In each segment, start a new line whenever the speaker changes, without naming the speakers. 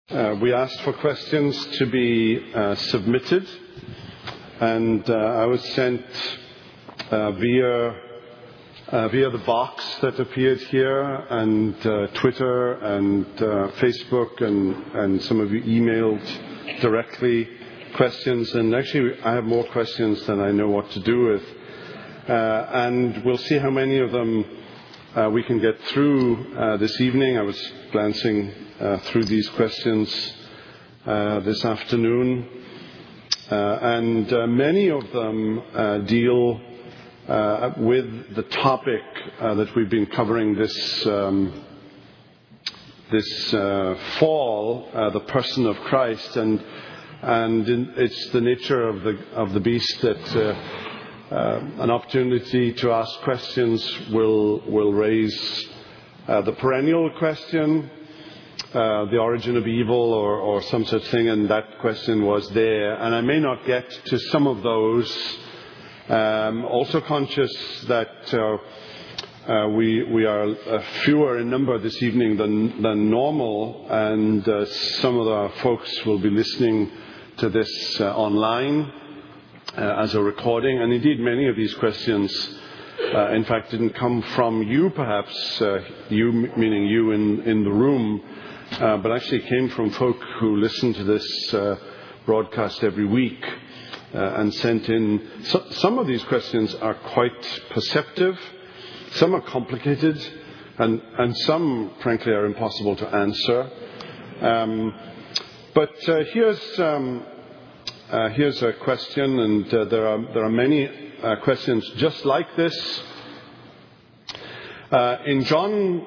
We asked for questions to be submitted, and I was sent via the box that appeared here, and Twitter and Facebook, and some of you emailed directly questions. And actually, I have more questions than I know what to do with. And we'll see how many of them we can get through this evening. I was glancing through these questions this afternoon, and many of them deal with the topic that we've been covering this fall, the person of Christ, and it's the nature of the beast that an opportunity to ask questions will raise the perennial question, the origin of evil or some such thing, and that question was there. And I may not get to some of those. Also conscious that we are fewer in number this evening than normal, and some of our folks will be listening to this online as a recording. And indeed, many of these questions, in fact, didn't come from you, perhaps, you meaning you in the room, but actually came from folk who listen to this broadcast every week and sent in. Some of these questions are quite perceptive, some are complicated, and some, frankly, are impossible to answer. But here's a question, and there are many questions just like this. In John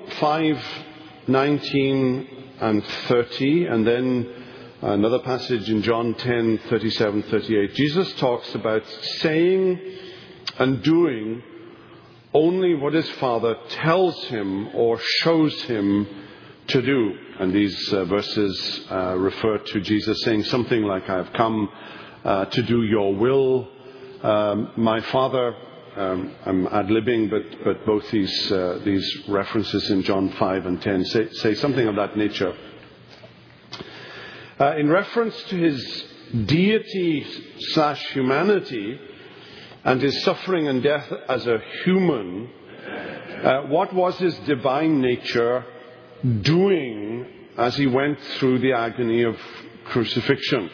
5:19 and 30, and then another passage in John 10:37-38, Jesus talks about saying and doing only what his Father tells him or shows him to do. And these verses refer to Jesus saying something like, "I have come to do your will, my Father." I'm ad-libbing, but both these references in John 5 and 10 say something of that nature. In reference to his deity/humanity and his suffering and death as a human, what was his divine nature doing as he went through the agony of crucifixion?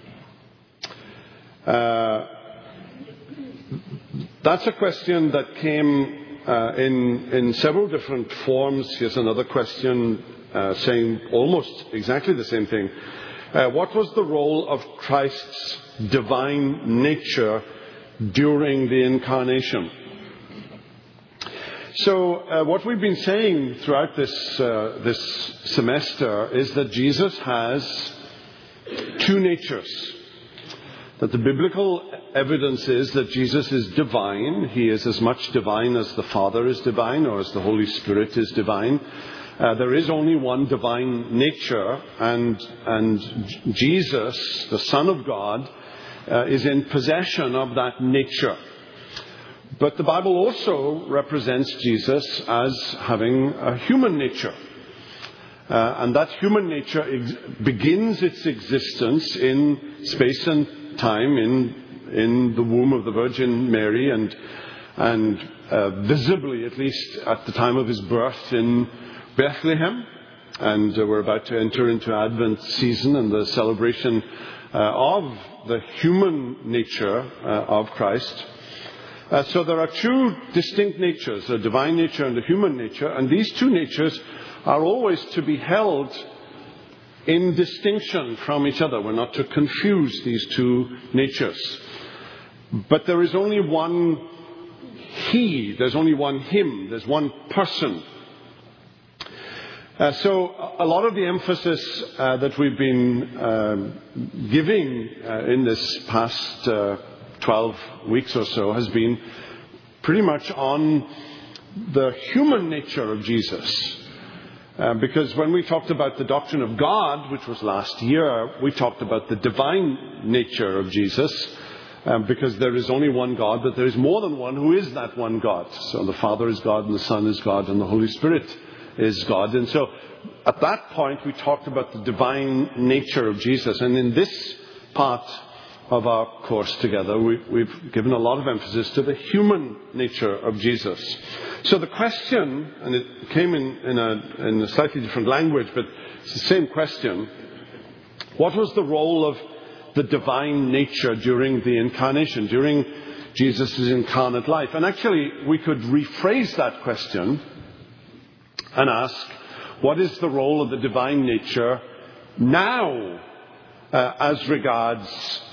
That's a question that came in several different forms. Here's another question saying almost exactly the same thing. What was the role of Christ's divine nature during the incarnation? So what we've been saying throughout this semester is that Jesus has two natures. That the biblical evidence is that Jesus is divine. He is as much divine as the Father is divine, or as the Holy Spirit is divine. There is only one divine nature, and Jesus, the Son of God, is in possession of that nature. But the Bible also represents Jesus as having a human nature. And that human nature begins its existence in space and time, in the womb of the Virgin Mary, and visibly, at least at the time of his birth, in Bethlehem. And we're about to enter into Advent season and the celebration of the human nature of Christ. So there are two distinct natures, a divine nature and a human nature, and these two natures are always to be held in distinction from each other. We're not to confuse these two natures. But there is only one he, there's only one him, there's one person. So a lot of the emphasis that we've been giving in this past 12 weeks or so has been pretty much on the human nature of Jesus. Because when we talked about the doctrine of God, which was last year, we talked about the divine nature of Jesus, because there is only one God, but there is more than one who is that one God. So the Father is God, and the Son is God, and the Holy Spirit is God. And so at that point, we talked about the divine nature of Jesus. And in this part of our course together, we've given a lot of emphasis to the human nature of Jesus. So the question, and it came in a slightly different language, but it's the same question. What was the role of the divine nature during the incarnation, during Jesus' incarnate life? And actually, we could rephrase that question and ask, what is the role of the divine nature now as regards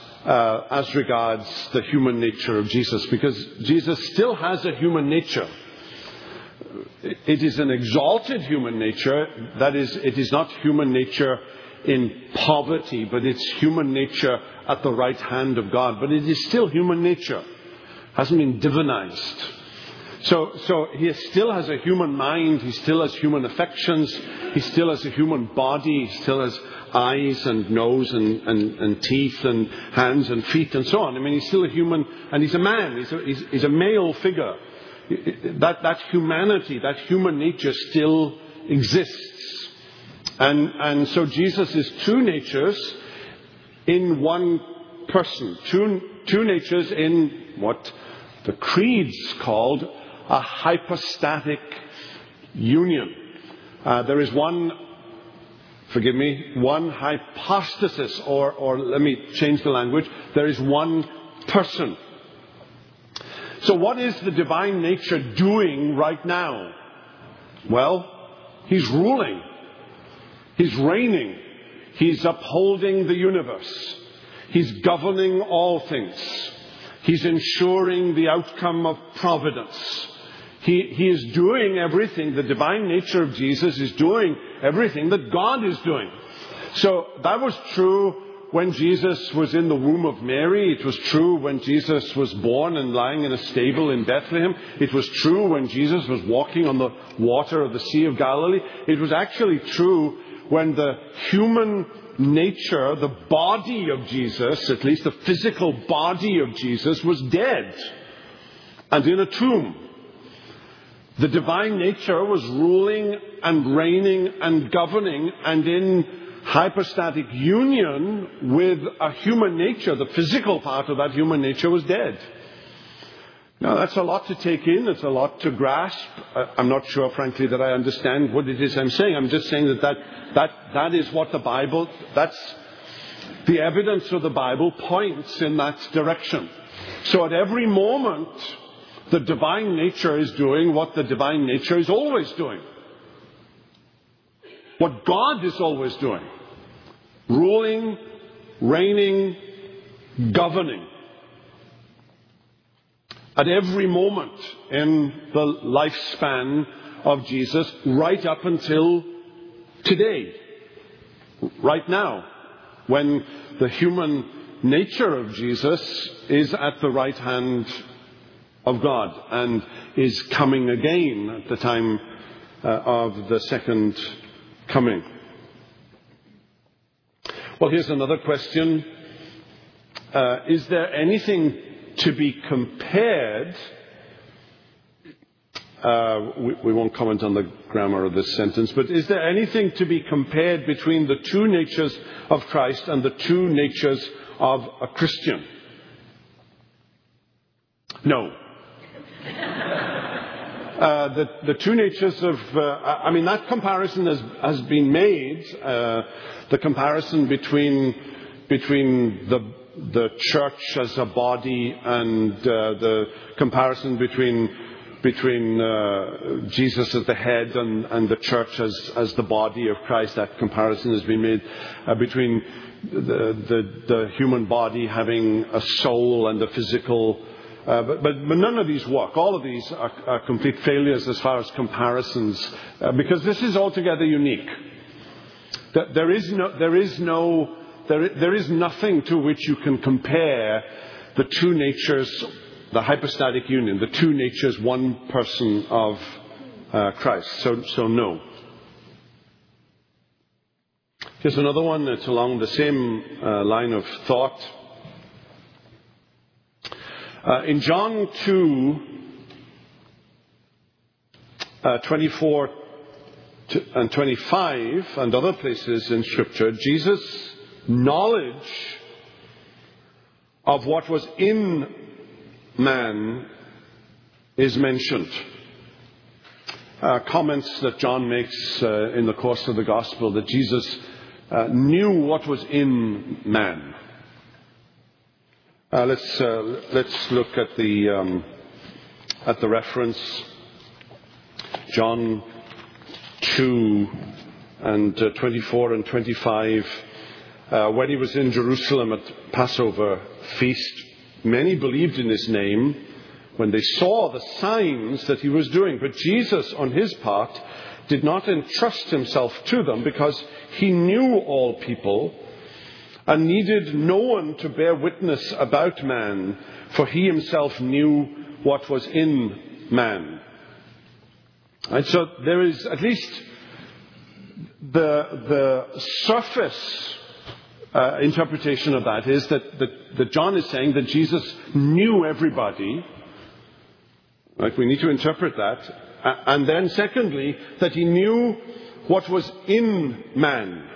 the human nature of Jesus? Because Jesus still has a human nature. It is an exalted human nature. That is, it is not human nature in poverty, but it's human nature at the right hand of God. But it is still human nature. It hasn't been divinized. So he still has a human mind. He still has human affections. He still has a human body. He still has eyes and nose and teeth and hands and feet and so on. I mean, he's still a human, and he's a man. He's a male figure. That humanity, that human nature still exists. And so Jesus is two natures in one person. Two natures in what the creeds called a hypostatic union. There is one hypostasis, or let me change the language. There is one person. So what is the divine nature doing right now? Well, he's ruling. He's reigning. He's upholding the universe. He's governing all things. He's ensuring the outcome of providence. He is doing everything. The divine nature of Jesus is doing everything that God is doing. So that was true when Jesus was in the womb of Mary. It was true when Jesus was born and lying in a stable in Bethlehem. It was true when Jesus was walking on the water of the Sea of Galilee. It was actually true when the human nature, the body of Jesus, at least the physical body of Jesus, was dead and in a tomb. The divine nature was ruling and reigning and governing and in hypostatic union with a human nature. The physical part of that human nature was dead. Now, that's a lot to take in. It's a lot to grasp. I'm not sure, frankly, that I understand what it is I'm saying. I'm just saying that is what the Bible, that's the evidence of the Bible points in that direction. So at every moment, the divine nature is doing what the divine nature is always doing. What God is always doing. Ruling, reigning, governing. At every moment in the lifespan of Jesus, right up until today, right now, when the human nature of Jesus is at the right hand of God and is coming again at the time of the second coming. Well, here's another question. Is there anything to be compared? We won't comment on the grammar of this sentence, but is there anything to be compared between the two natures of Christ and the two natures of a Christian? No. The two natures of, that comparison has been made. The comparison between the church as a body and the comparison between Jesus as the head and the church as the body of Christ. That comparison has been made between the human body having a soul and a physical. But none of these work. All of these are complete failures as far as comparisons, because this is altogether unique. There is nothing to which you can compare the two natures, the hypostatic union, the two natures, one person of Christ. So no. Here's another one that's along the same line of thought. In John 2, 24 and 25 and other places in Scripture, Jesus' knowledge of what was in man is mentioned. Comments that John makes in the course of the Gospel that Jesus knew what was in man. Let's look at the reference, John 2 and 24 and 25. When he was in Jerusalem at Passover feast, many believed in his name when they saw the signs that he was doing. But Jesus, on his part, did not entrust himself to them because he knew all people and needed no one to bear witness about man, for he himself knew what was in man. And so there is at least the surface interpretation of that is that John is saying that Jesus knew everybody. Right? We need to interpret that. And then secondly, that he knew what was in man.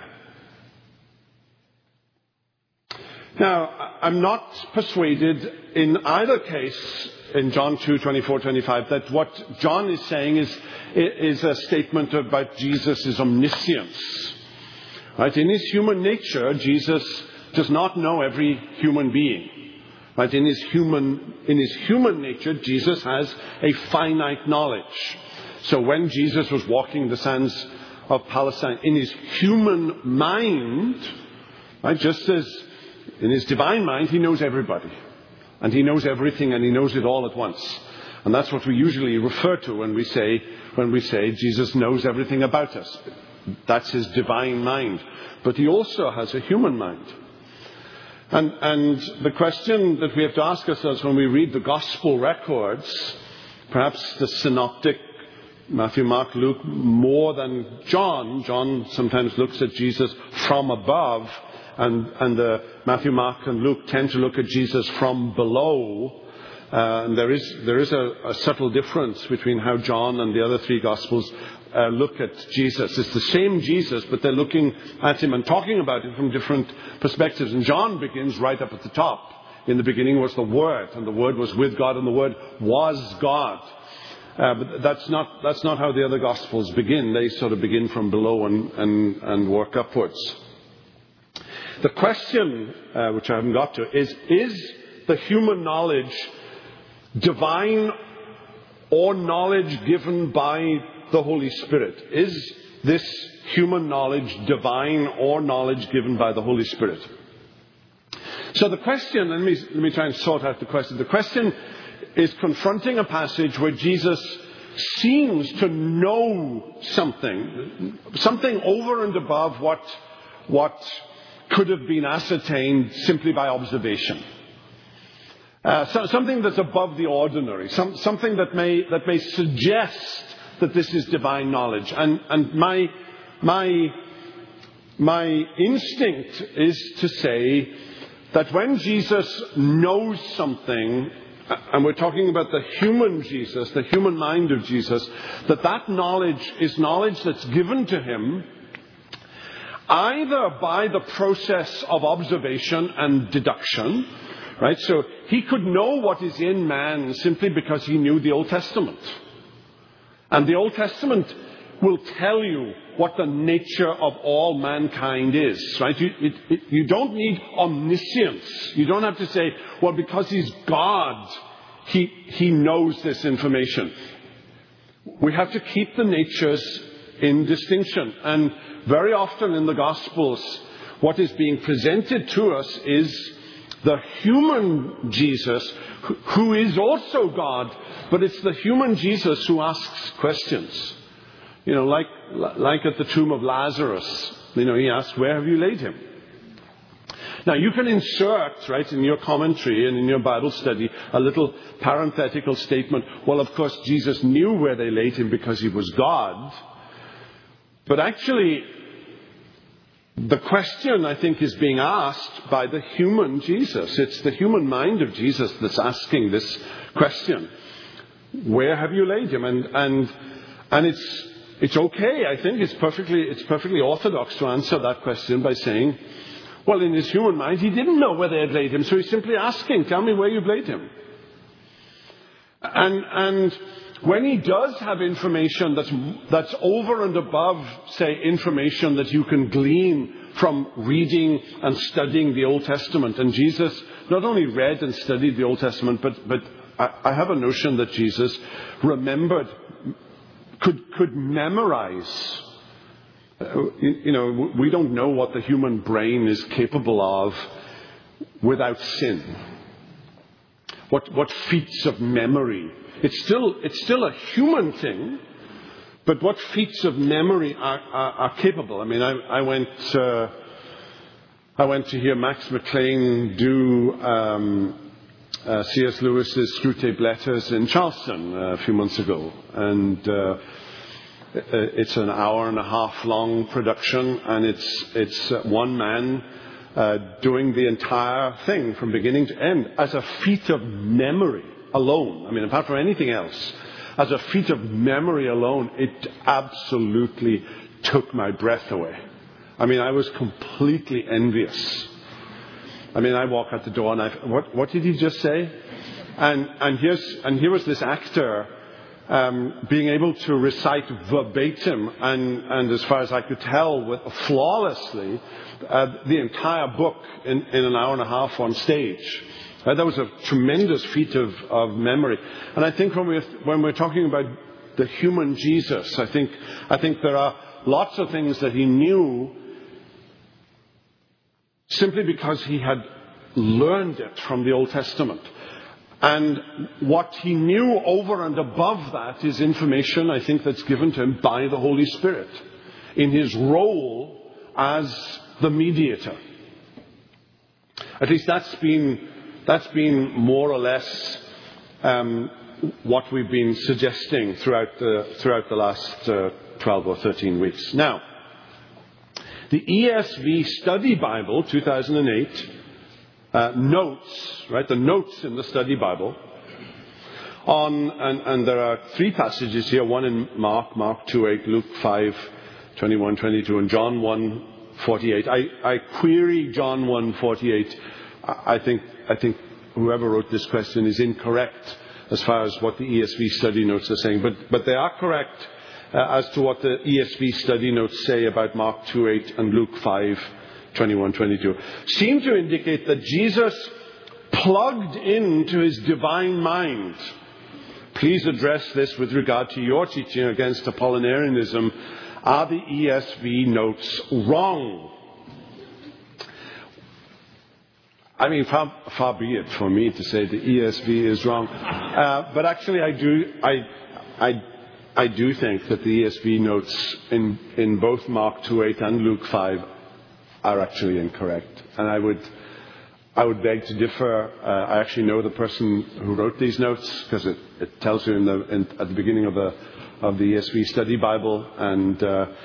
Now, I'm not persuaded in either case in John 2, 24, 25 that what John is saying is a statement about Jesus' omniscience. Right? In his human nature, Jesus does not know every human being. Right? In his human nature, Jesus has a finite knowledge. So when Jesus was walking the sands of Palestine, in his human mind, right, just as in his divine mind, he knows everybody. And he knows everything, and he knows it all at once. And that's what we usually refer to when we say Jesus knows everything about us. That's his divine mind. But he also has a human mind. And the question that we have to ask ourselves when we read the gospel records, perhaps the synoptic, Matthew, Mark, Luke, more than John sometimes looks at Jesus from above, and Matthew, Mark, and Luke tend to look at Jesus from below. And there is a subtle difference between how John and the other three Gospels look at Jesus. It's the same Jesus, but they're looking at him and talking about him from different perspectives. And John begins right up at the top. In the beginning was the Word, and the Word was with God, and the Word was God. But that's not how the other Gospels begin. They sort of begin from below and work upwards. The question, which I haven't got to, is the human knowledge divine or knowledge given by the Holy Spirit? Is this human knowledge divine or knowledge given by the Holy Spirit? So the question, let me try and sort out the question. The question is confronting a passage where Jesus seems to know something over and above what could have been ascertained simply by observation. Something that's above the ordinary, something that may suggest that this is divine knowledge. And my instinct is to say that when Jesus knows something, and we're talking about the human Jesus, the human mind of Jesus, that knowledge is knowledge that's given to him either by the process of observation and deduction, right? So he could know what is in man simply because he knew the Old Testament. And the Old Testament will tell you what the nature of all mankind is, right? You don't need omniscience. You don't have to say, well, because he's God, he knows this information. We have to keep the natures in distinction. And very often in the Gospels, what is being presented to us is the human Jesus, who is also God, but it's the human Jesus who asks questions. You know, like at the tomb of Lazarus, he asked, where have you laid him? Now, you can insert, right, in your commentary and in your Bible study, a little parenthetical statement. Well, of course, Jesus knew where they laid him because he was God. But actually, the question, I think, is being asked by the human Jesus. It's the human mind of Jesus that's asking this question. Where have you laid him? And it's okay, I think, it's perfectly orthodox to answer that question by saying, well, in his human mind, he didn't know where they had laid him, so he's simply asking, tell me where you've laid him. And when he does have information that's over and above, say, information that you can glean from reading and studying the Old Testament, and Jesus not only read and studied the Old Testament, but I have a notion that Jesus remembered, could memorize. We don't know what the human brain is capable of without sin. What feats of memory. It's still a human thing, but what feats of memory are capable. I mean, I went to hear Max McLean do C.S. Lewis's Screwtape Letters in Charleston a few months ago, and it's an hour and a half long production, and it's one man doing the entire thing from beginning to end as a feat of memory alone. I mean, apart from anything else, as a feat of memory alone, it absolutely took my breath away. I mean, I was completely envious. I mean, I walk out the door and what did he just say? And here was this actor being able to recite verbatim and as far as I could tell, flawlessly, the entire book in an hour and a half on stage. That was a tremendous feat of memory. And I think when we're talking about the human Jesus, I think there are lots of things that he knew simply because he had learned it from the Old Testament. And what he knew over and above that is information, I think, that's given to him by the Holy Spirit in his role as the mediator. At least that's been more or less what we've been suggesting throughout the last 12 or 13 weeks. Now, the ESV Study Bible 2008 notes, right? The notes in the Study Bible and there are three passages here. One in Mark 2:8, Luke 5:21, 22, and John 1:48. I query John 1:48. I think whoever wrote this question is incorrect as far as what the ESV study notes are saying, but they are correct as to what the ESV study notes say about Mark 2:8 and Luke 5:21, 22. Seem to indicate that Jesus plugged into his divine mind. Please address this with regard to your teaching against Apollinarianism. Are the ESV notes wrong? I mean, far be it for me to say the ESV is wrong, but actually, I do think that the ESV notes in both Mark 2:8 and Luke 5 are actually incorrect, and I would beg to differ. I actually know the person who wrote these notes because it tells you at the beginning of the ESV Study Bible, and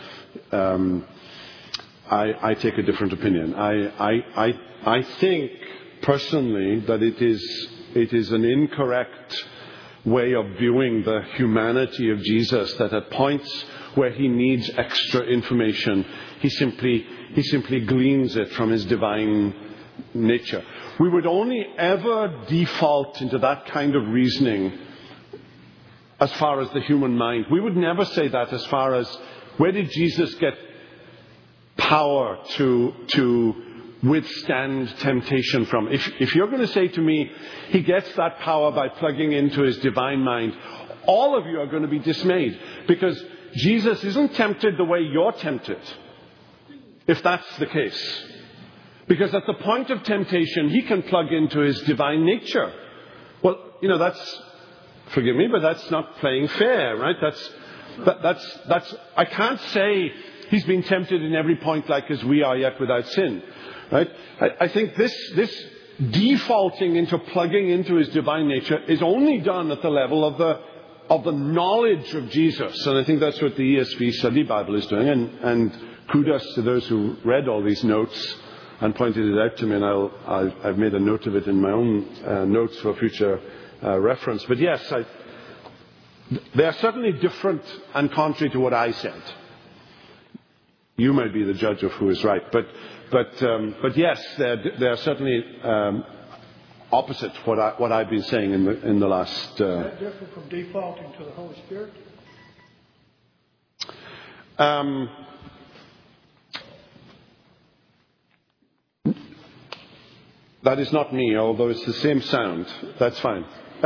I take a different opinion. I think personally that it is an incorrect way of viewing the humanity of Jesus, that at points where he needs extra information, he simply gleans it from his divine nature. We would only ever default into that kind of reasoning as far as the human mind. We would never say that as far as where did Jesus get power to withstand temptation from. If you're going to say to me, he gets that power by plugging into his divine mind, all of you are going to be dismayed, because Jesus isn't tempted the way you're tempted, if that's the case. Because at the point of temptation, he can plug into his divine nature. Well, that's, forgive me, but that's not playing fair, right? That's I can't say he's been tempted in every point like as we are, yet without sin. Right? I think this defaulting into plugging into his divine nature is only done at the level of the knowledge of Jesus, and I think that's what the ESV Study Bible is doing. And kudos to those who read all these notes and pointed it out to me, and I've made a note of it in my own notes for future reference. But yes, They are certainly different and contrary to what I said. You may be the judge of who is right, but yes, they are certainly opposite what I've been saying in the last.
Is that different from defaulting to the Holy Spirit?
That is not me, although it's the same sound. That's fine.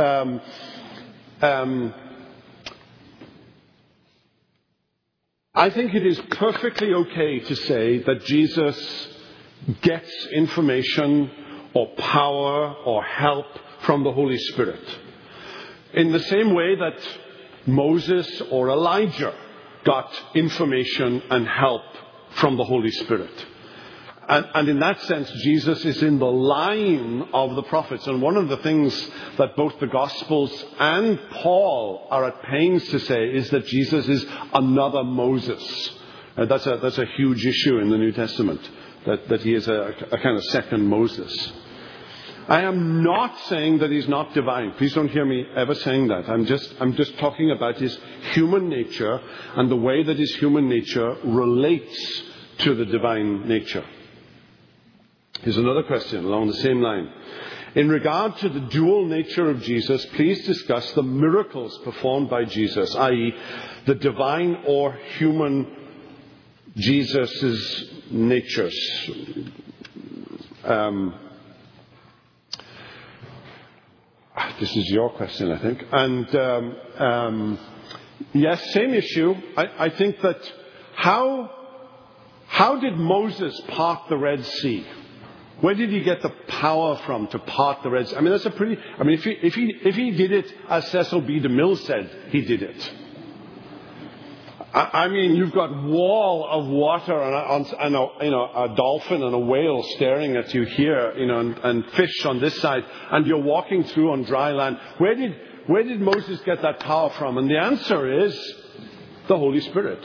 I think it is perfectly okay to say that Jesus gets information or power or help from the Holy Spirit. In the same way that Moses or Elijah got information and help from the Holy Spirit. And in that sense, Jesus is in the line of the prophets. And one of the things that both the Gospels and Paul are at pains to say is that Jesus is another Moses. That's a huge issue in the New Testament, that he is a kind of second Moses. I am not saying that he's not divine. Please don't hear me ever saying that. I'm just talking about his human nature and the way that his human nature relates to the divine nature. Here's another question along the same line. In regard to the dual nature of Jesus, please discuss the miracles performed by Jesus, i.e., the divine or human Jesus' natures. This is your question, I think. And yes, same issue. I think that how did Moses part the Red Sea? Where did he get the power from to part the Red Sea? I mean, if he did it as Cecil B. DeMille said, he did it. I mean, you've got wall of water and a dolphin and a whale staring at you here, and fish on this side, and you're walking through on dry land. Where did Moses get that power from? And the answer is the Holy Spirit.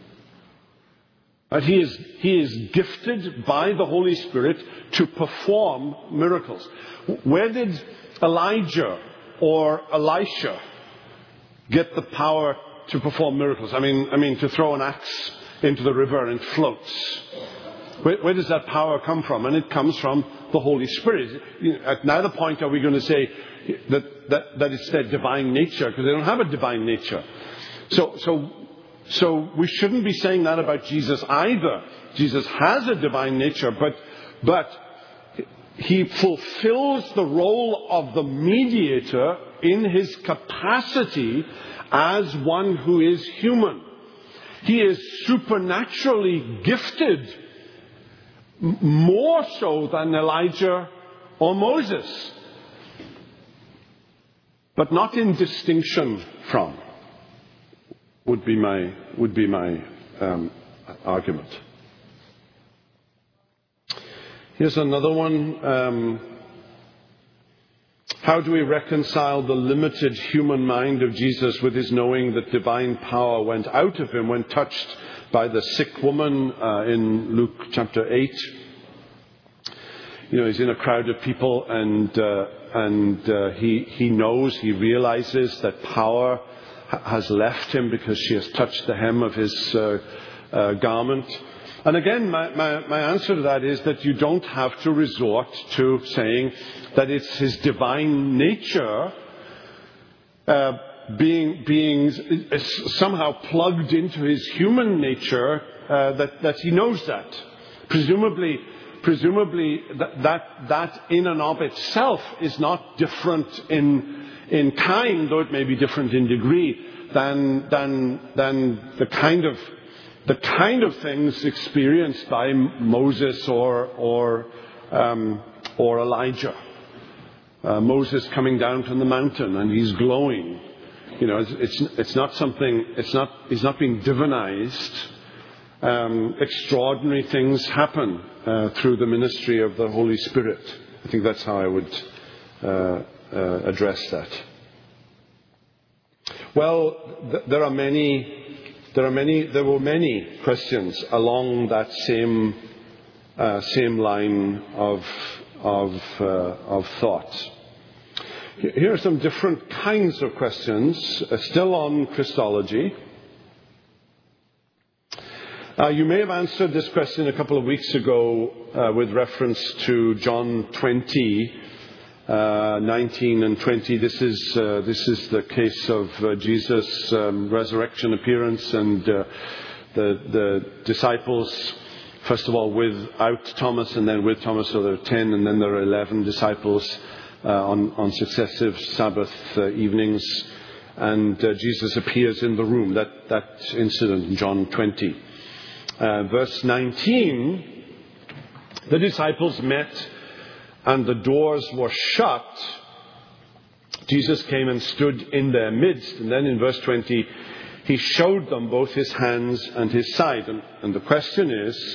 He is gifted by the Holy Spirit to perform miracles. Where did Elijah or Elisha get the power to perform miracles? I mean, to throw an axe into the river and it floats. Where does that power come from? And it comes from the Holy Spirit. At neither point are we going to say that it's their divine nature, because they don't have a divine nature. So we shouldn't be saying that about Jesus either. Jesus has a divine nature, but he fulfills the role of the mediator in his capacity as one who is human. He is supernaturally gifted, more so than Elijah or Moses, but not in distinction from. Would be my argument. Here's another one. How do we reconcile the limited human mind of Jesus with his knowing that divine power went out of him when touched by the sick woman in Luke chapter 8? He's in a crowd of people, and he knows, he realizes that power has left him because she has touched the hem of his garment. And again, my answer to that is that you don't have to resort to saying that it's his divine nature being somehow plugged into his human nature that he knows that. Presumably that in and of itself is not different in kind, though it may be different in degree, than the kind of things experienced by Moses or Elijah. Moses coming down from the mountain and he's glowing. It's not something. He's not being divinized. Extraordinary things happen through the ministry of the Holy Spirit. I think that's how I would address that. Well, there were many questions along that same line of thought. Here are some different kinds of questions, still on Christology. You may have answered this question a couple of weeks ago with reference to John 20, 19 and 20. This is the case of Jesus' resurrection appearance and the disciples, first of all without Thomas and then with Thomas, so there are 10 and then there are 11 disciples on successive Sabbath evenings. And Jesus appears in the room, that incident in John 20. Verse 19, the disciples met and the doors were shut. Jesus came and stood in their midst. And then in verse 20, he showed them both his hands and his side. And the question is,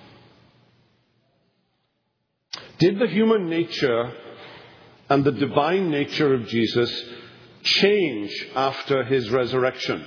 did the human nature and the divine nature of Jesus change after his resurrection?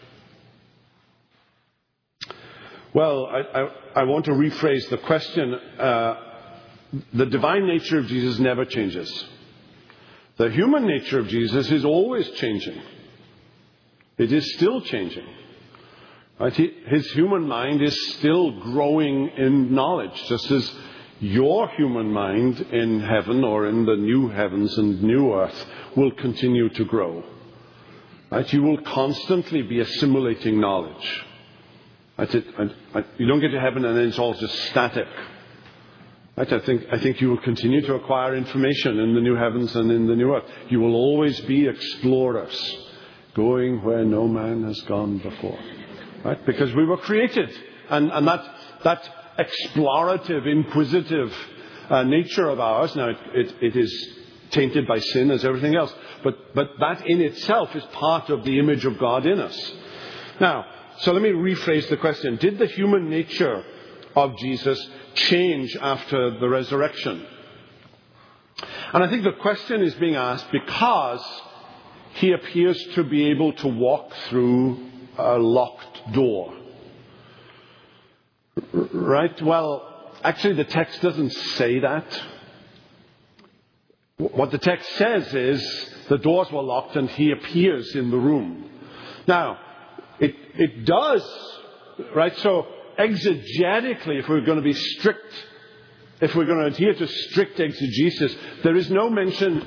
Well, I want to rephrase the question. The divine nature of Jesus never changes. The human nature of Jesus is always changing. It is still changing. Right? His human mind is still growing in knowledge, just as your human mind in heaven or in the new heavens and new earth will continue to grow. Right? You will constantly be assimilating knowledge. You don't get to heaven and then it's all just static. Right? I think you will continue to acquire information in the new heavens and in the new earth. You will always be explorers, going where no man has gone before. Right? Because we were created. And that explorative, inquisitive nature of ours, now it is tainted by sin as everything else, but that in itself is part of the image of God in us. Now, so let me rephrase the question. Did the human nature of Jesus change after the resurrection? And I think the question is being asked because he appears to be able to walk through a locked door. Right? Well, actually the text doesn't say that. What the text says is the doors were locked and he appears in the room. Now, it does, right? So exegetically, if we're going to be strict, if we're going to adhere to strict exegesis, there is no mention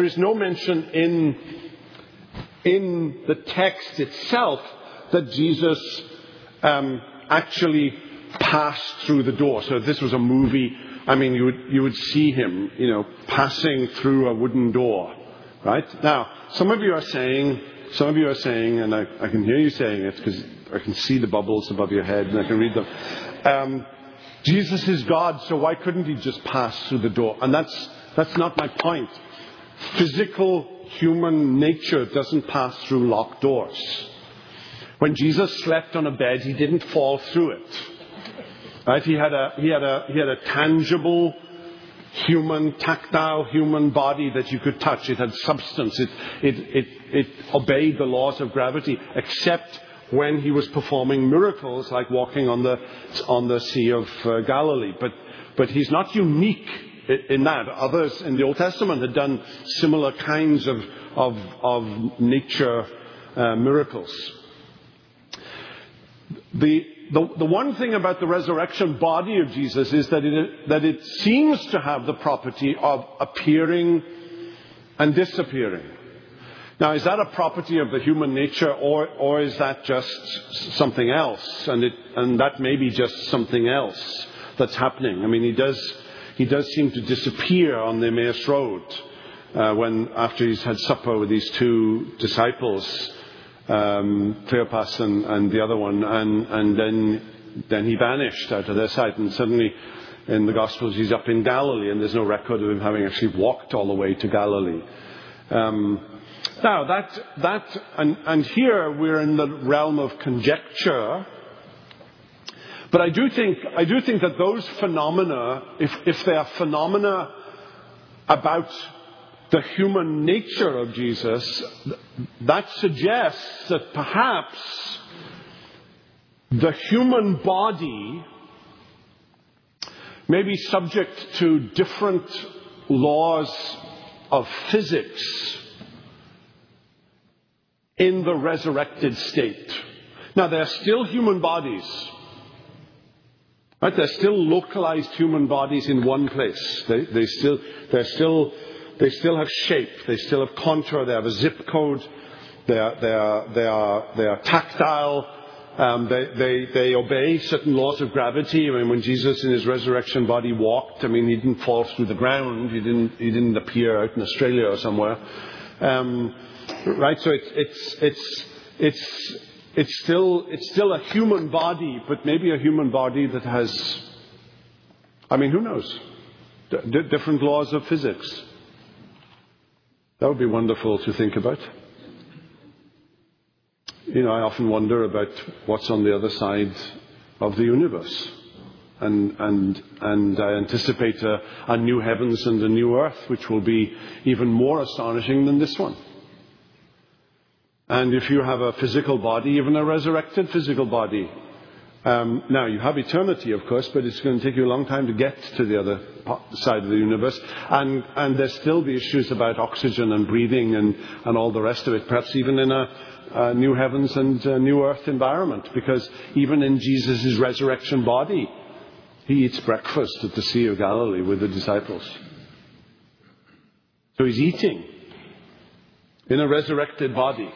in the text itself that Jesus actually passed through the door. So if this was a movie, I mean, you would see him, passing through a wooden door, right? Now, some of you are saying, and I can hear you saying it because I can see the bubbles above your head and I can read them. Jesus is God, so why couldn't he just pass through the door? And that's not my point. Physical human nature doesn't pass through locked doors. When Jesus slept on a bed, he didn't fall through it. Right? He had a tangible tactile human body that you could touch. It had substance. It obeyed the laws of gravity, except when he was performing miracles like walking on the Sea of Galilee. But he's not unique in that. Others in the Old Testament had done similar kinds of nature miracles. The one thing about the resurrection body of Jesus is that it seems to have the property of appearing and disappearing. Now, is that a property of the human nature, or is that just something else? And that may be just something else that's happening. I mean, he does seem to disappear on the Emmaus Road after he's had supper with these two disciples. Cleopas and the other one, and then he vanished out of their sight, and suddenly in the Gospels he's up in Galilee, and there's no record of him having actually walked all the way to Galilee. Now and here we're in the realm of conjecture, but I do think that those phenomena, if they are phenomena about the human nature of Jesus, that suggests that perhaps the human body may be subject to different laws of physics in the resurrected state. Now, they're still human bodies. Right? They're still localized human bodies in one place. They still have shape. They still have contour. They have a zip code. They are tactile. They obey certain laws of gravity. I mean, when Jesus in his resurrection body walked, I mean, he didn't fall through the ground. He didn't appear out in Australia or somewhere. Right? So it's still a human body, but maybe a human body that has, I mean, who knows? Different laws of physics. That would be wonderful to think about. You know, I often wonder about what's on the other side of the universe. And I anticipate a new heavens and a new earth, which will be even more astonishing than this one. And if you have a physical body, even a resurrected physical body, now you have eternity, of course, but it's going to take you a long time to get to the other side of the universe. And there's still the issues about oxygen and breathing and all the rest of it, perhaps even in a new heavens and new earth environment, because even in Jesus' resurrection body, he eats breakfast at the Sea of Galilee with the disciples. So he's eating in a resurrected body.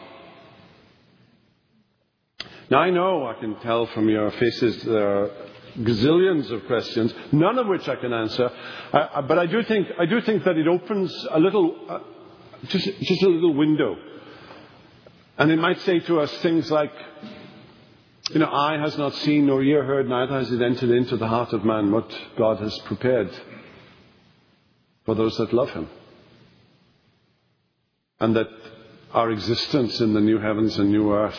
Now I know, I can tell from your faces, there are gazillions of questions, none of which I can answer. But I do think that it opens a little, just a little window. And it might say to us things like, you know, eye has not seen nor ear heard, neither has it entered into the heart of man what God has prepared for those that love him. And that our existence in the new heavens and new earth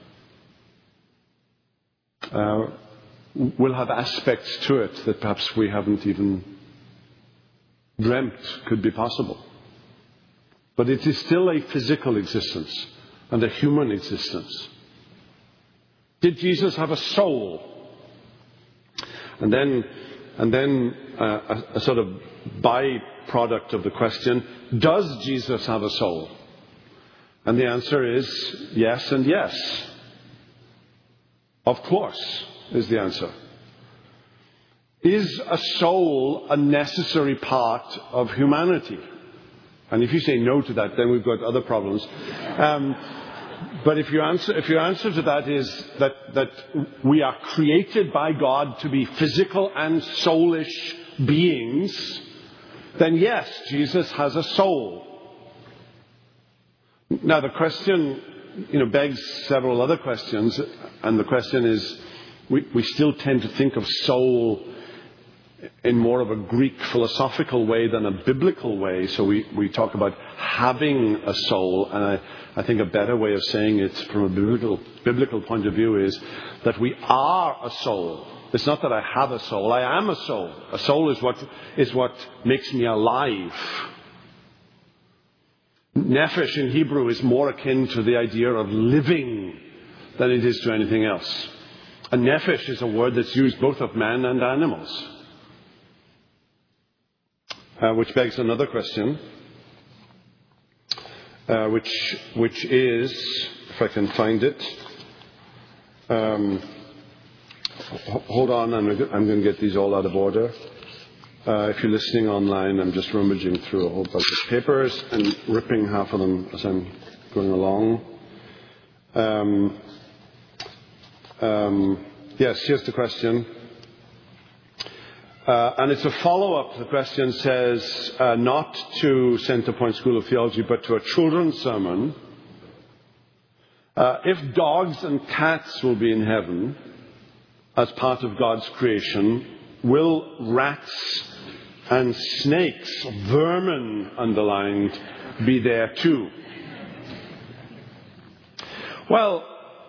will have aspects to it that perhaps we haven't even dreamt could be possible. But it is still a physical existence and a human existence. Did Jesus have a soul? And then a sort of byproduct of the question, does Jesus have a soul? And the answer is yes and yes. Of course, is the answer. Is a soul a necessary part of humanity? And if you say no to that, then we've got other problems. But if your answer to that is that we are created by God to be physical and soulish beings, then yes, Jesus has a soul. Now the question, begs several other questions, and the question is, we still tend to think of soul in more of a Greek philosophical way than a biblical way. So we talk about having a soul, and I think a better way of saying it from a biblical point of view is that we are a soul. It's not that I have a soul, I am a soul. A soul is what makes me alive. Nephesh in Hebrew is more akin to the idea of living than it is to anything else. And nephesh is a word that's used both of man and animals. Which begs another question, which is, if I can find it, hold on, I'm going to get these all out of order. If you're listening online, I'm just rummaging through a whole bunch of papers and ripping half of them as I'm going along. Yes, here's the question. And it's a follow-up. The question says, not to Centrepoint School of Theology, but to a children's sermon. If dogs and cats will be in heaven as part of God's creation, will rats and snakes, vermin underlined, be there too? Well,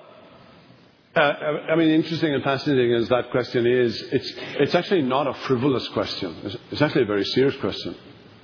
interesting and fascinating as that question is, it's actually not a frivolous question. It's actually a very serious question.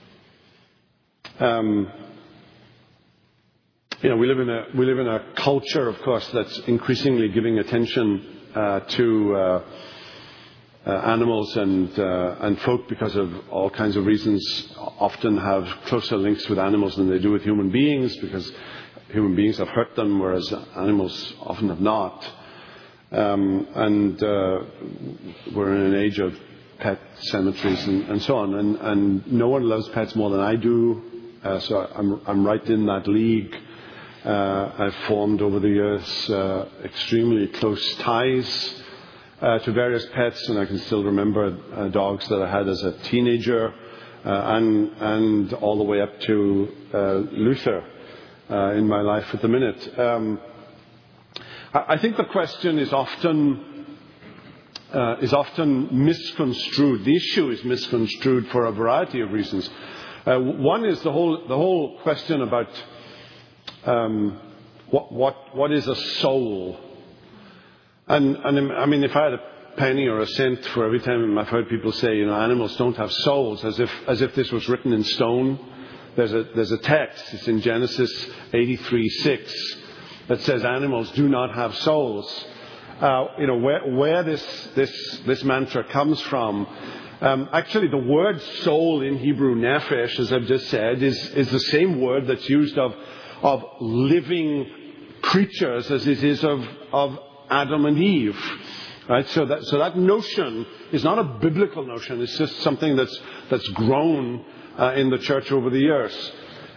We live in a culture, of course, that's increasingly giving attention to animals and folk, because of all kinds of reasons, often have closer links with animals than they do with human beings, because human beings have hurt them, whereas animals often have not. And we're in an age of pet cemeteries and so on. And no one loves pets more than I do. So I'm right in that league. I've formed over the years extremely close ties to various pets, and I can still remember dogs that I had as a teenager, and all the way up to Luther in my life at the minute. I think the question is often misconstrued. The issue is misconstrued for a variety of reasons. One is the whole question about what is a soul. And I mean, if I had a penny or a cent for every time I've heard people say, animals don't have souls, as if this was written in stone. There's a text. It's in Genesis 83:6 that says animals do not have souls. Where this mantra comes from. Actually, the word soul in Hebrew, nephesh, as I've just said, is the same word that's used of living creatures as it is of Adam and Eve. Right? So that notion is not a biblical notion. It's just something that's grown in the church over the years.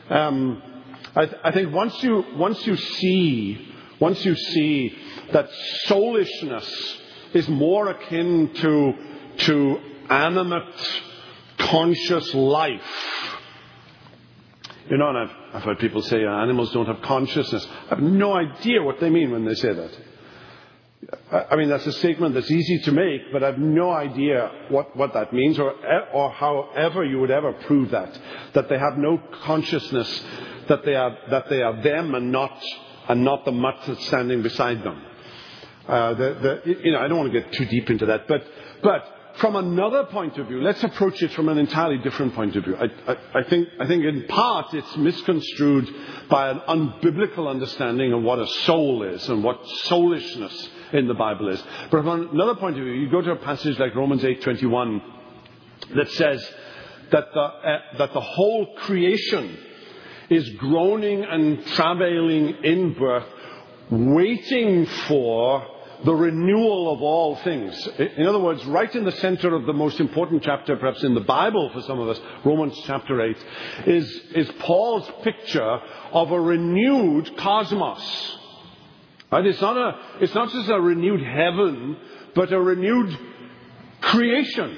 I think once you see that soulishness is more akin to animate, conscious life. And I've heard people say animals don't have consciousness. I have no idea what they mean when they say that. I mean, that's a statement that's easy to make, but I have no idea what that means or however you would ever prove that they have no consciousness, that they are them and not the mutt that's standing beside them. I don't want to get too deep into that, but from another point of view, let's approach it from an entirely different point of view. I think in part it's misconstrued by an unbiblical understanding of what a soul is and what soulishness in the Bible is. But from another point of view, you go to a passage like Romans 8:21 that says that the whole creation is groaning and travailing in birth, waiting for the renewal of all things. In other words, right in the center of the most important chapter, perhaps in the Bible for some of us, Romans chapter 8, is Paul's picture of a renewed cosmos. Right? It's not just a renewed heaven, but a renewed creation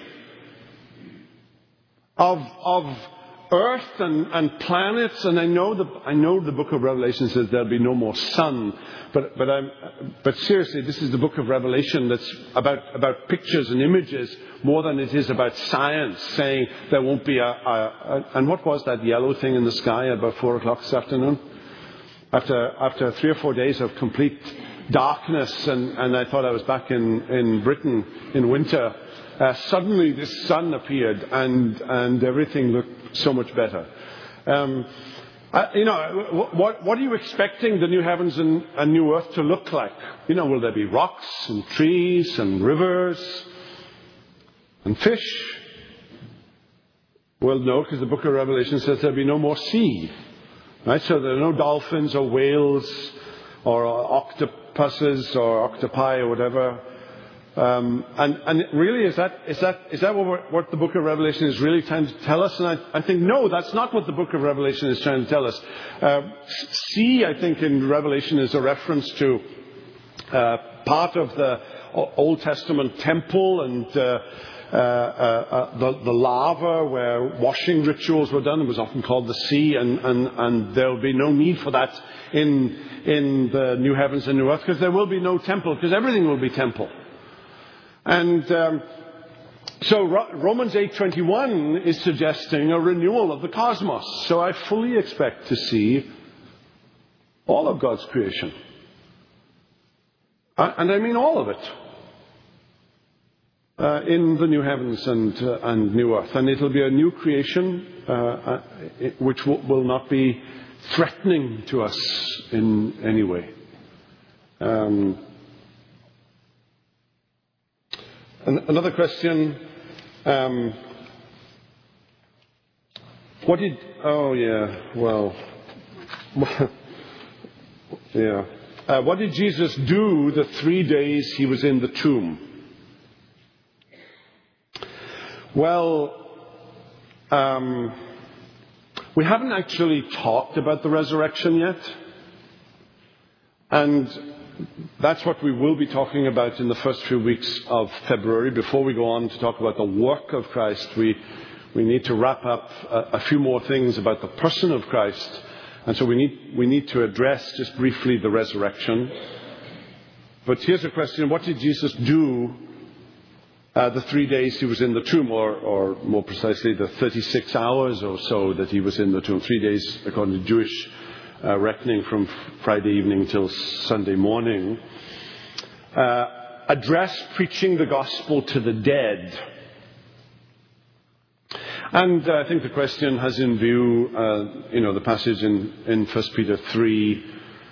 of earth and planets. And I know the book of Revelation says there'll be no more sun, but seriously, this is the book of Revelation that's about pictures and images more than it is about science, saying there won't be and what was that yellow thing in the sky about 4:00 this afternoon? After 3 or 4 days of complete darkness, and I thought I was back in Britain in winter, suddenly this sun appeared and everything looked so much better. What are you expecting the new heavens and new earth to look like? Will there be rocks and trees and rivers and fish? Well, no, because the book of Revelation says there'll be no more sea. Right? So there are no dolphins or whales or octopuses or octopi or whatever. And really, is that what the book of Revelation is really trying to tell us? And I think, no, that's not what the book of Revelation is trying to tell us. Sea, I think, in Revelation is a reference to part of the Old Testament temple and the lava where washing rituals were done. It was often called the sea, and there will be no need for that in the new heavens and new earth, because there will be no temple, because everything will be temple. And so Romans 8:21 is suggesting a renewal of the cosmos. So I fully expect to see all of God's creation. And I mean all of it. In the new heavens and new earth. And it'll be a new creation which will not be threatening to us in any way. Another question. What did Jesus do the 3 days he was in the tomb? Well, we haven't actually talked about the resurrection yet. And that's what we will be talking about in the first few weeks of February. Before we go on to talk about the work of Christ, we need to wrap up a few more things about the person of Christ. And so we need to address just briefly the resurrection. But here's a question. What did Jesus do the 3 days he was in the tomb, or more precisely, the 36 hours or so that he was in the tomb? 3 days, according to Jewish reckoning, from Friday evening till Sunday morning. Address preaching the gospel to the dead. And I think the question has in view, the passage in 1 Peter 3,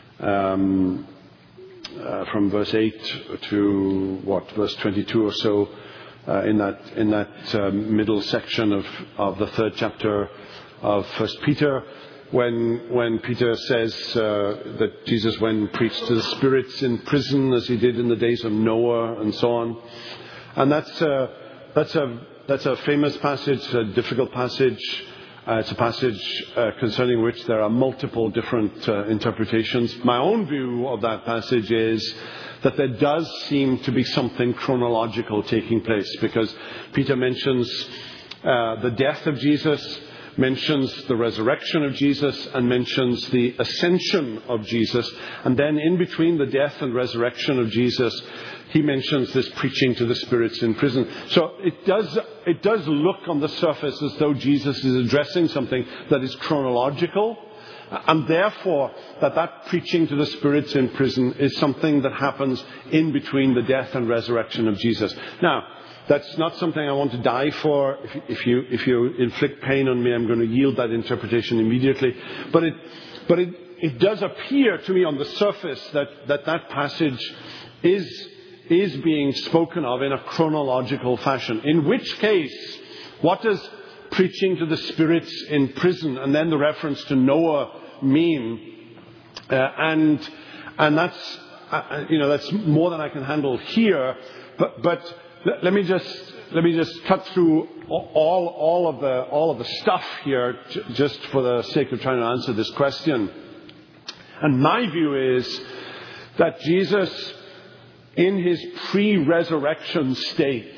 from verse 8 to verse 22 or so, in that middle section of the third chapter of 1 Peter, when Peter says that Jesus went and preached to the spirits in prison as he did in the days of Noah and so on. And that's a famous passage, a difficult passage. It's a passage concerning which there are multiple different interpretations. My own view of that passage is that there does seem to be something chronological taking place, because Peter mentions the death of Jesus, mentions the resurrection of Jesus, and mentions the ascension of Jesus. And then in between the death and resurrection of Jesus, he mentions this preaching to the spirits in prison. So it does look on the surface as though Jesus is addressing something that is chronological, and therefore that preaching to the spirits in prison is something that happens in between the death and resurrection of Jesus. Now, that's not something I want to die for. If you inflict pain on me, I'm going to yield that interpretation immediately. But it does appear to me on the surface that passage is being spoken of in a chronological fashion. In which case, what does preaching to the spirits in prison and then the reference to Noah mean? And that's more than I can handle here. But let me just cut through all of the stuff here, just for the sake of trying to answer this question. And my view is that Jesus, in his pre-resurrection state,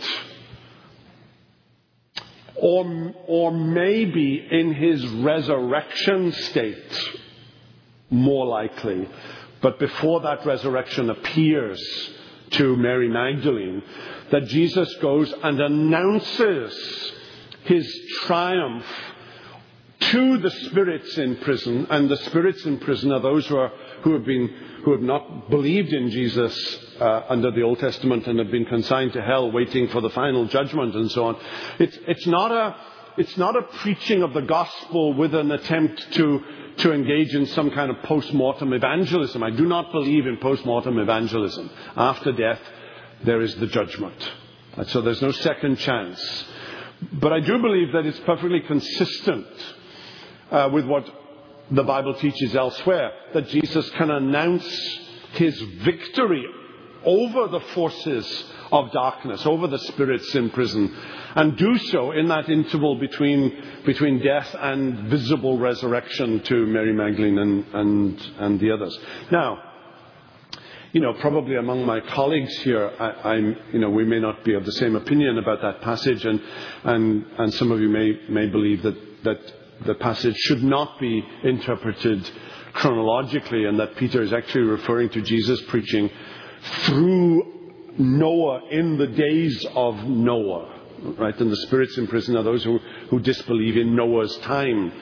or maybe in his resurrection state, more likely, but before that resurrection appears to Mary Magdalene, that Jesus goes and announces his triumph to the spirits in prison. And the spirits in prison are those who have not believed in Jesus under the Old Testament and have been consigned to hell, waiting for the final judgment and so on. It's not a preaching of the gospel with an attempt to engage in some kind of post-mortem evangelism. I do not believe in post-mortem evangelism. After death, there is the judgment. And so there's no second chance. But I do believe that it's perfectly consistent with what the Bible teaches elsewhere, that Jesus can announce his victory over the forces of darkness, over the spirits in prison, and do so in that interval between death and visible resurrection to Mary Magdalene and the others. Now, probab't among my colleagues here, we may not be of the same opinion about that passage, and some of you may believe that the passage should not be interpreted chronologically, and that Peter is actually referring to Jesus preaching through Noah, in the days of Noah, right? And the spirits in prison are those who disbelieve in Noah's time.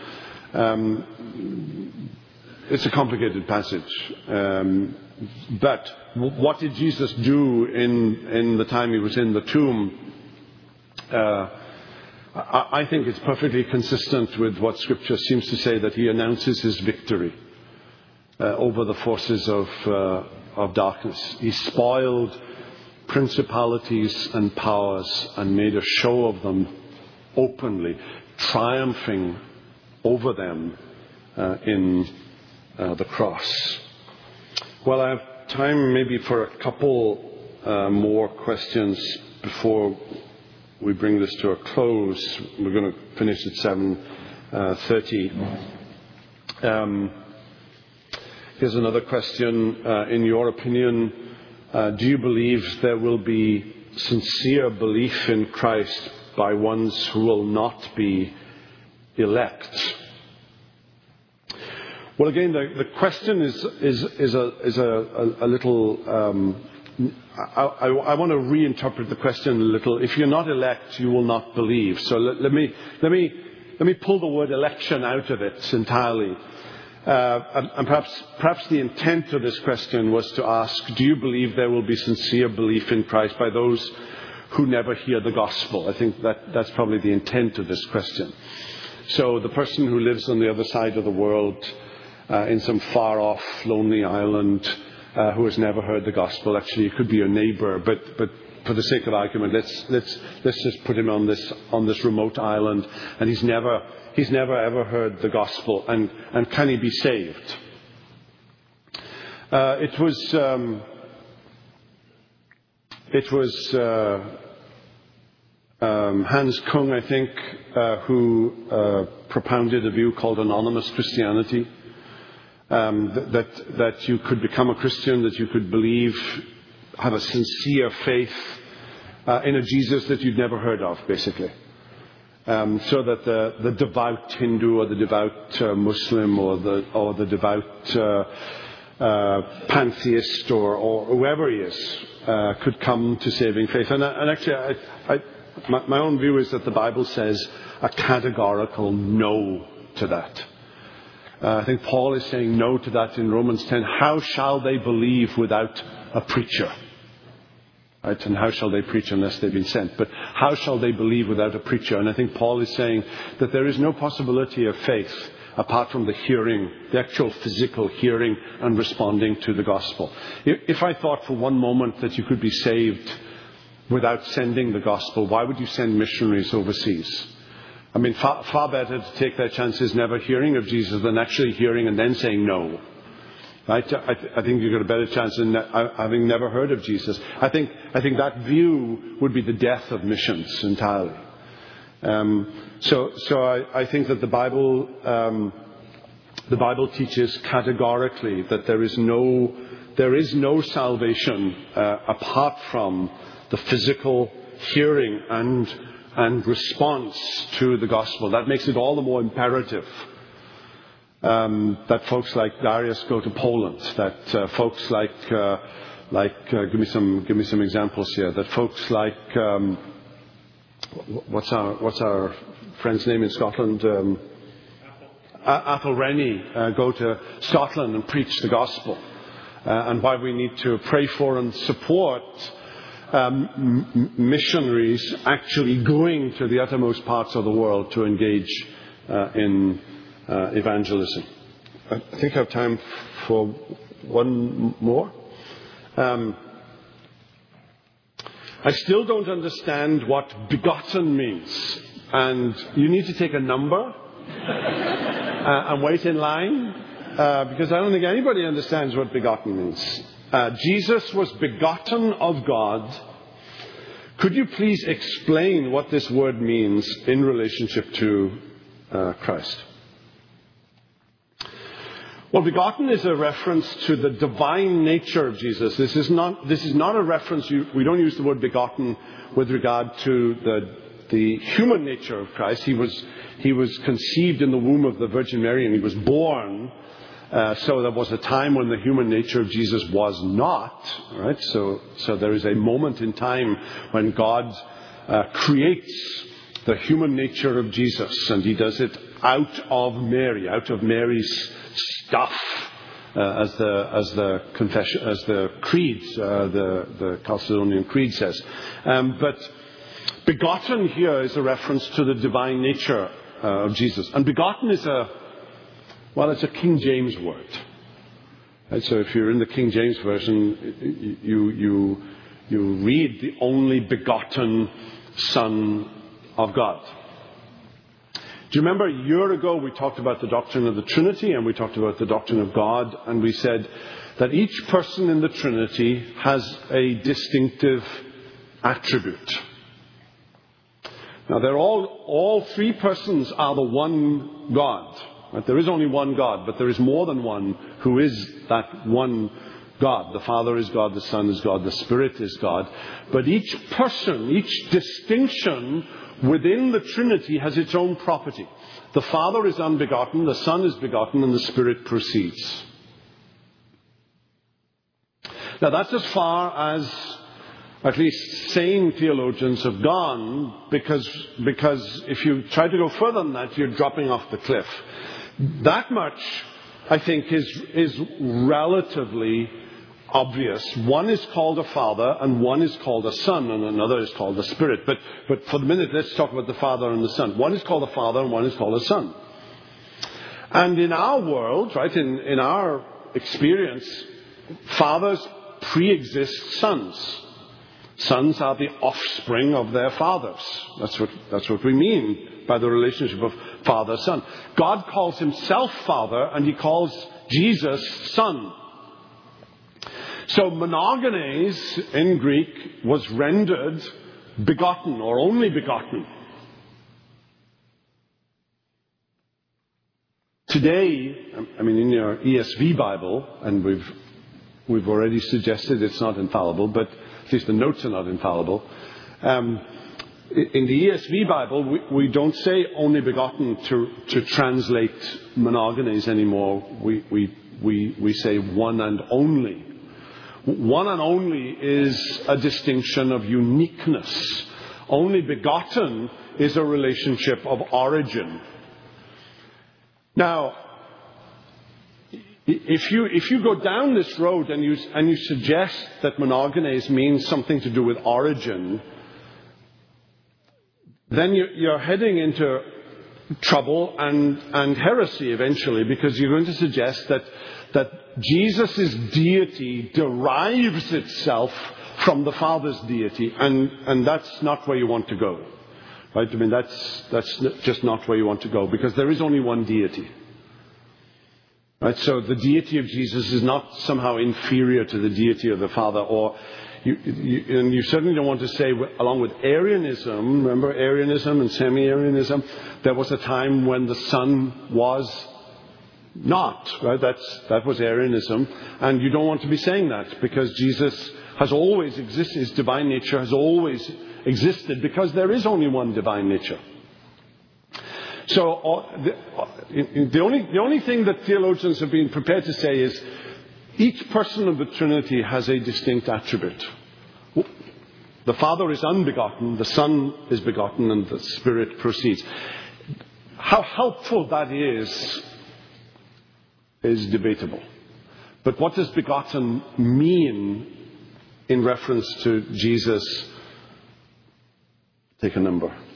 It's a complicated passage. But what did Jesus do in the time he was in the tomb? I think it's perfectly consistent with what Scripture seems to say, that he announces his victory over the forces of darkness. He spoiled principalities and powers and made a show of them openly, triumphing over them in the cross. Well, I have time maybe for a couple more questions before we bring this to a close. We're going to finish at 7:30. Here's another question. In your opinion, do you believe there will be sincere belief in Christ by ones who will not be elect? Well, again, the question is a little. I want to reinterpret the question a little. If you're not elect, you will not believe. So let me pull the word election out of it entirely. And perhaps the intent of this question was to ask: do you believe there will be sincere belief in Christ by those who never hear the gospel? I think that's probably the intent of this question. So the person who lives on the other side of the world, in some far-off, lonely island, who has never heard the gospel. Actually, it could be your neighbour, but for the sake of argument, let's just put him on this remote island, and he's never ever heard the gospel. And can he be saved? It was Hans Kung, I think, who propounded a view called anonymous Christianity. That you could become a Christian, that you could believe, have a sincere faith in a Jesus that you'd never heard of, basically. So that the devout Hindu or the devout Muslim or the devout pantheist or whoever he is could come to saving faith. And actually, my own view is that the Bible says a categorical no to that. I think Paul is saying no to that in Romans 10. How shall they believe without a preacher? Right? And how shall they preach unless they've been sent? But how shall they believe without a preacher? And I think Paul is saying that there is no possibility of faith apart from the hearing, the actual physical hearing and responding to the gospel. If I thought for one moment that you could be saved without sending the gospel, why would you send missionaries overseas? I mean, far better to take their chances never hearing of Jesus than actually hearing and then saying no. Right? I think you've got a better chance than having never heard of Jesus. I think that view would be the death of missions entirely. So I think that the Bible teaches categorically that there is no salvation apart from the physical hearing and response to the gospel. That makes it all the more imperative that folks like Darius go to Poland. That folks like give me some examples here. That folks like what's our friend's name in Scotland? Athol Rennie go to Scotland and preach the gospel. And why we need to pray for and support missionaries actually going to the uttermost parts of the world to engage in evangelism. I think I have time for one more. I still don't understand what begotten means. And you need to take a number and wait in line because I don't think anybody understands what begotten means. Jesus was begotten of God. Could you please explain what this word means in relationship to Christ? Well, begotten is a reference to the divine nature of Jesus. This is not a reference. We don't use the word begotten with regard to the human nature of Christ. He was conceived in the womb of the Virgin Mary and he was born. So there was a time when the human nature of Jesus was not, right? So there is a moment in time when God creates the human nature of Jesus, and he does it out of Mary's stuff, as the Chalcedonian Creed says. But begotten here is a reference to the divine nature of Jesus, and begotten is it's a King James word. And so if you're in the King James version, you read the only begotten Son of God. Do you remember a year ago we talked about the doctrine of the Trinity and we talked about the doctrine of God, and we said that each person in the Trinity has a distinctive attribute. Now, they're all three persons are the one God. Right? There is only one God, but there is more than one who is that one God. The Father is God, the Son is God, the Spirit is God. But each person, each distinction within the Trinity has its own property. The Father is unbegotten, the Son is begotten, and the Spirit proceeds. Now, that's as far as at least sane theologians have gone, because if you try to go further than that, you're dropping off the cliff. That much, I think, is relatively obvious. One is called a Father, and one is called a Son, and another is called a Spirit. But for the minute, let's talk about the Father and the Son. One is called a Father, and one is called a Son. And in our world, right, in our experience, fathers pre-exist sons. Sons are the offspring of their fathers. That's what we mean by the relationship of father-son. God calls himself Father, and he calls Jesus Son. So monogenes in Greek was rendered begotten or only begotten. Today, I mean, in your ESV Bible, and we've already suggested it's not infallible, but at least the notes are not infallible. In the ESV Bible, we don't say only begotten to translate monogenes anymore. We say one and only. One and only is a distinction of uniqueness. Only begotten is a relationship of origin. Now, if you go down this road and you suggest that monogenes means something to do with origin, then you're heading into trouble and heresy eventually, because you're going to suggest that Jesus' deity derives itself from the Father's deity, and that's not where you want to go. Right? I mean, that's just not where you want to go, because there is only one deity. Right? So the deity of Jesus is not somehow inferior to the deity of the Father, or you certainly don't want to say, along with Arianism, remember Arianism and semi-Arianism, there was a time when the Son was not, right? That was Arianism, and you don't want to be saying that, because Jesus has always existed, his divine nature has always existed, because there is only one divine nature. So the only thing that theologians have been prepared to say is each person of the Trinity has a distinct attribute. The Father is unbegotten, the Son is begotten, and the Spirit proceeds. How helpful that is debatable. But what does begotten mean in reference to Jesus? Take a number.